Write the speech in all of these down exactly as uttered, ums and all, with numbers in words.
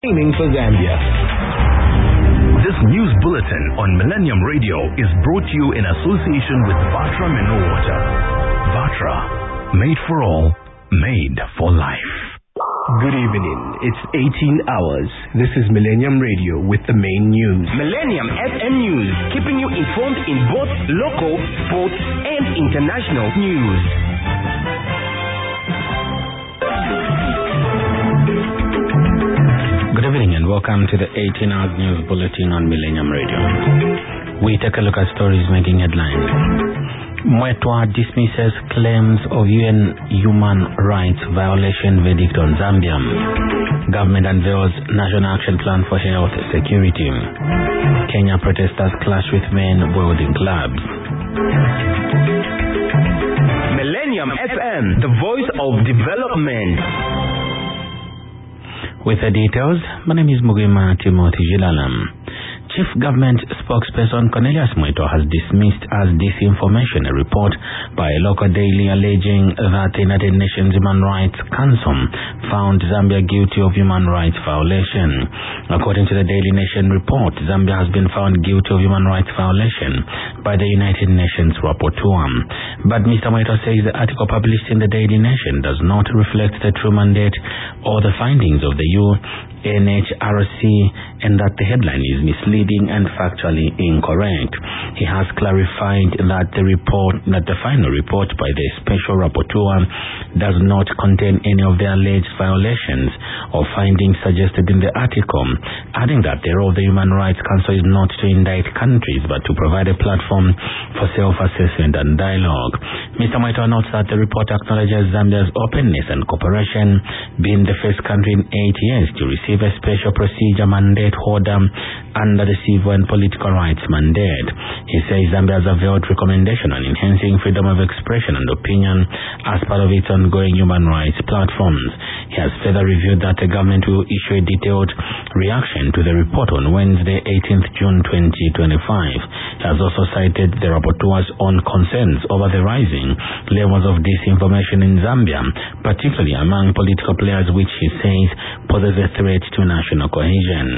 Aiming for Zambia. This news bulletin on Millennium Radio is brought to you in association with Vatra Mineral Water. Vatra, made for all, made for life. Good evening. It's eighteen hours. This is Millennium Radio with the main news. Millennium F M News, keeping you informed in both local, sports, and international news. Good evening and welcome to the eighteen hours news bulletin on Millennium Radio. We take a look at stories making headlines. Mwetwa dismisses claims of U N human rights violation verdict on Zambia. Government unveils National Action Plan for Health Security. Kenya protesters clash with men welding clubs. Millennium F M, the voice of development. With the details, my name is Mugima Timothy Jilalam. Chief Government Spokesperson Cornelius Mwetwa has dismissed as disinformation a report by a local daily alleging that the United Nations Human Rights Council found Zambia guilty of human rights violation. According to the Daily Nation report, Zambia has been found guilty of human rights violation by the United Nations Rapporteur. But Mister Mwetwa says the article published in the Daily Nation does not reflect the true mandate or the findings of the U N H R C and that the headline is misleading and factually incorrect. He has clarified that the report, that the final report by the Special Rapporteur does not contain any of the alleged violations or findings suggested in the article, adding that the role of the Human Rights Council is not to indict countries but to provide a platform for self-assessment and dialogue. Mister Mwetwa notes that the report acknowledges Zambia's openness and cooperation, being the first country in eight years to receive a special procedure mandate order under the civil and political rights mandate. He says Zambia has availed recommendation on enhancing freedom of expression and opinion as part of its ongoing human rights platforms. He has further reviewed that the government will issue a detailed reaction to the report on Wednesday, eighteenth June twenty twenty-five. He has also cited the rapporteur's own concerns over the rising levels of disinformation in Zambia, particularly among political players, which he says poses a threat to national cohesion.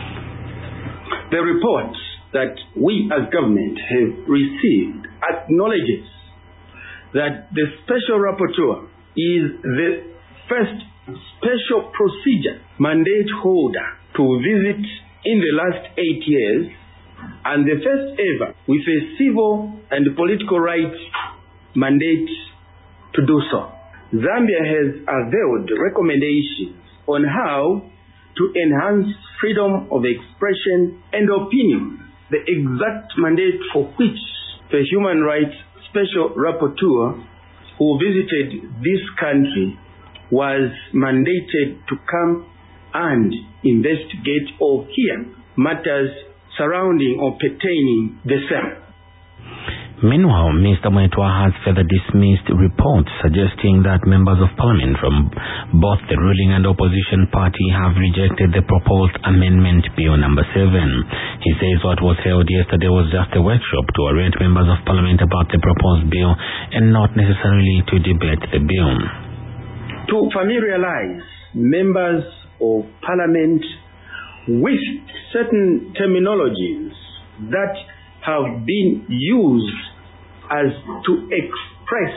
The report that we as government have received acknowledges that the Special Rapporteur is the first special procedure mandate holder to visit in the last eight years and the first ever with a civil and political rights mandate to do so. Zambia has availed recommendations on how to enhance freedom of expression and opinion, the exact mandate for which the Human Rights Special Rapporteur who visited this country was mandated to come and investigate or hear matters surrounding or pertaining the same. Meanwhile, Mister Mwetwa has further dismissed reports suggesting that members of parliament from both the ruling and opposition party have rejected the proposed amendment bill number seven. He says what was held yesterday was just a workshop to orient members of parliament about the proposed bill and not necessarily to debate the bill. To familiarize members of parliament with certain terminologies that have been used as to express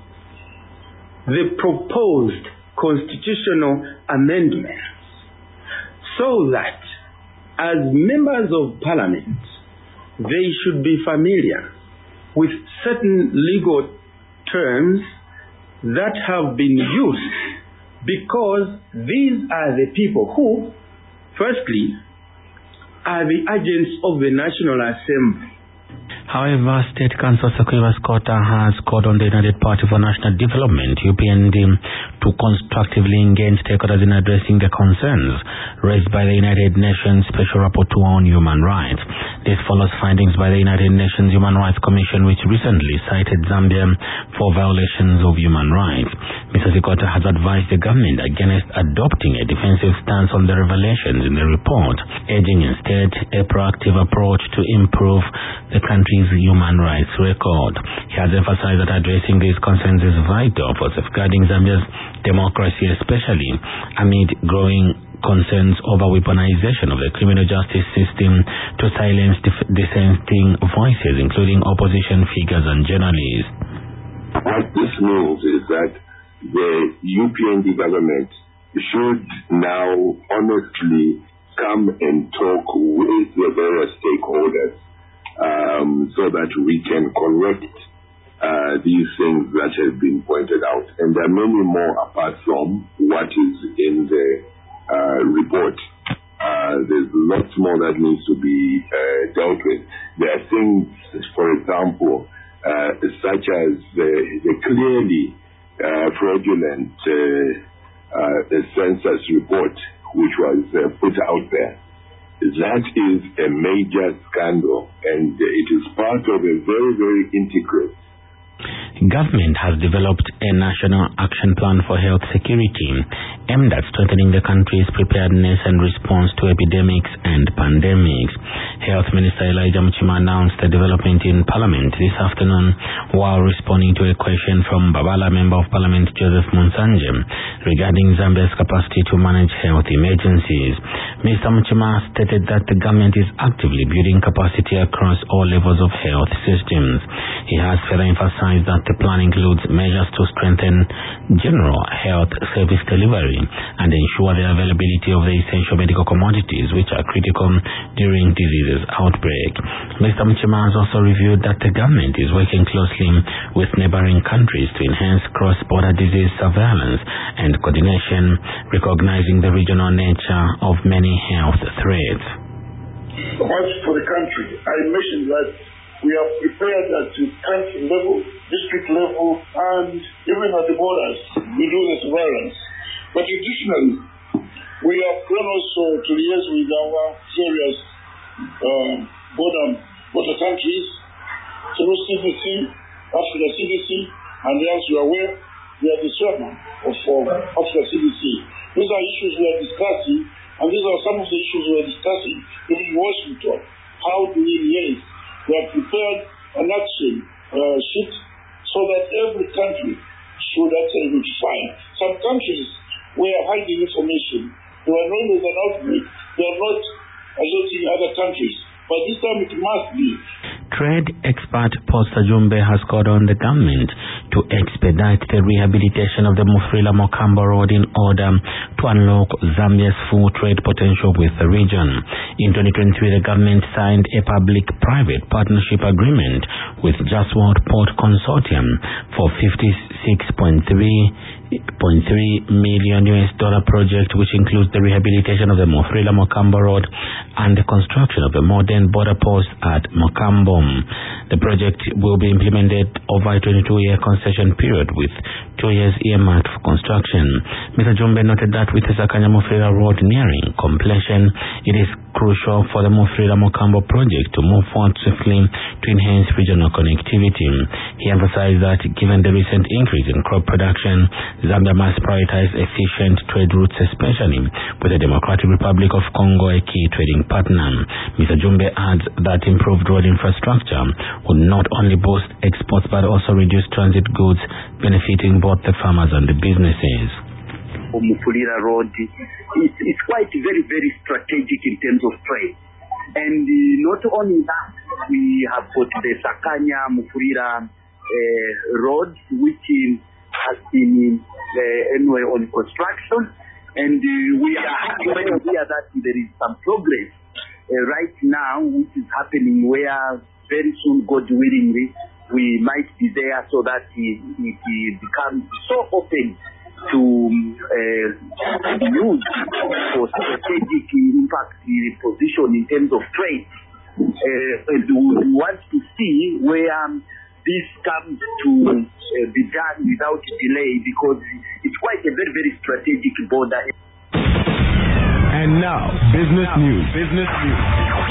the proposed constitutional amendments, so that as members of parliament they should be familiar with certain legal terms that have been used, because these are the people who, firstly, are the agents of the National Assembly. However, State Council Sequiva Scotta has called on the United Party for National Development, U P N D, to constructively engage stakeholders in addressing the concerns raised by the United Nations Special Rapporteur on Human Rights. This follows findings by the United Nations Human Rights Commission, which recently cited Zambia for violations of human rights. Mister Scotta has advised the government against adopting a defensive stance on the revelations in the report, urging instead a proactive approach to improve the country's human rights record. He has emphasized that addressing these concerns is vital for safeguarding Zambia's democracy, especially amid growing concerns over weaponization of the criminal justice system to silence dif- dissenting voices, including opposition figures and journalists. What this means is that the U P N D government should now honestly come and talk with the various stakeholders um, so that we can correct uh, these things that have been pointed out. And there are many more apart from what is in the uh, report. Uh, there's lots more that needs to be uh, dealt with. There are things, for example, uh, such as the, the clearly uh, fraudulent uh, uh, census report, which was uh, put out there. That is a major scandal, and it is part of a very, very intricate. Government has developed a national action plan for health security aimed at strengthening the country's preparedness and response to epidemics and pandemics. Health Minister Elijah Muchima announced the development in Parliament this afternoon while responding to a question from Babala Member of Parliament Joseph Munsanje regarding Zambia's capacity to manage health emergencies. Mister Muchima stated that the government is actively building capacity across all levels of health systems. He has further emphasized that the plan includes measures to strengthen general health service delivery and ensure the availability of the essential medical commodities which are critical during diseases outbreak. Mister Muchima has also reviewed that the government is working closely with neighboring countries to enhance cross-border disease surveillance and coordination, recognizing the regional nature of many health threats. As for the country, I mentioned that we are prepared at the country level, district level, and even at the borders, we do the surveillance. But additionally, we have gone also to liaise with our various uh, border, border countries through C D C, Africa C D C, and as you are aware, we are the chairman of uh, Africa C D C. These are issues we are discussing, and these are some of the issues we are discussing in Washington. How do we liaise? We have prepared an action uh, sheet so that every country should actually be fine. Some countries were hiding information. They were known as an outbreak. They are not alerting other countries. But this time it must be. Trade expert Paul Sajumbe has called on the government to expedite the rehabilitation of the Mufulira Mokambo Road in order to unlock Zambia's full trade potential with the region. In twenty twenty-three, the government signed a public-private partnership agreement with Just World Port Consortium for fifty-six point three million U S dollar project, which includes the rehabilitation of the Mufulira Mokambo Road and the construction of a modern border post at Mokambo. The project will be implemented over a twenty-two year concession period with two years earmarked for construction. Mister Jumbe noted that with the Sakanya Mufulira Road nearing completion, it is crucial for the Mufulira Mokambo project to move forward swiftly to enhance regional connectivity. He emphasized that given the recent increase in crop production, Zambia must prioritize efficient trade routes, especially with the Democratic Republic of Congo, a key trading partner. Mister Jumbe adds that improved road infrastructure would not only boost exports but also reduce transit goods, benefiting both the farmers and the businesses. Mufulira Road, it's, it's quite very, very strategic in terms of trade. And uh, not only that, we have got the Sakanya Mufulira uh, Road, which uh, has been uh, anyway on construction. And uh, we are happy to hear that there is some progress uh, right now, which is happening where very soon, God willingly, we might be there so that it, it, it becomes so open to uh, be used for strategic impact position in terms of trade. Uh, and we want to see where um, this comes to uh, be done without delay, because it's quite a very, very strategic border. And now, business news. Business news.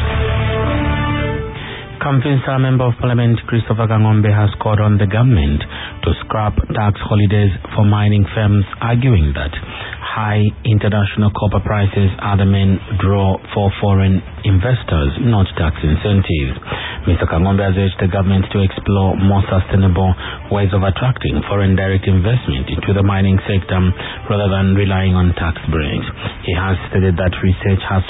Kamfinsa Member of Parliament Christopher Kangombe has called on the government to scrap tax holidays for mining firms, arguing that high international copper prices are the main draw for foreign investors, not tax incentives. Mister Kangombe has urged the government to explore more sustainable ways of attracting foreign direct investment into the mining sector rather than relying on tax breaks. He has stated that research has